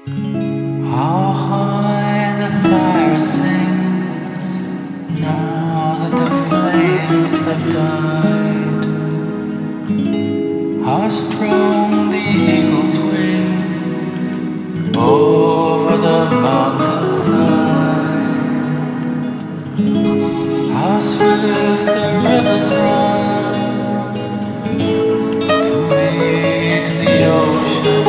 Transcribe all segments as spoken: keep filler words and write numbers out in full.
How high the fire sings now that the flames have died. How strong the eagle's wings over the mountainside. How swift the rivers run to meet the ocean.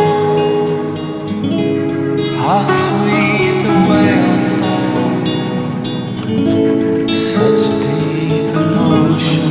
How sweet the whale song, such deep emotion.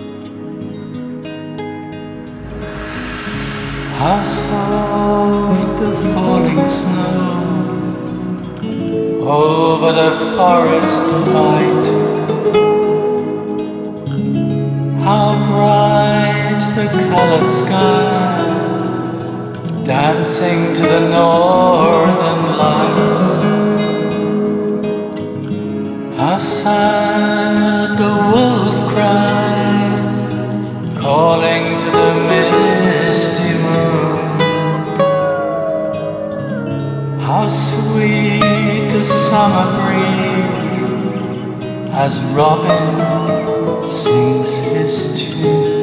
How soft the falling snow. Over the forest white, how bright the colored sky, dancing to the northern lights. How sad the wolf cries, calling to the misty moon. How sweet the summer breeze as robin sings his tune.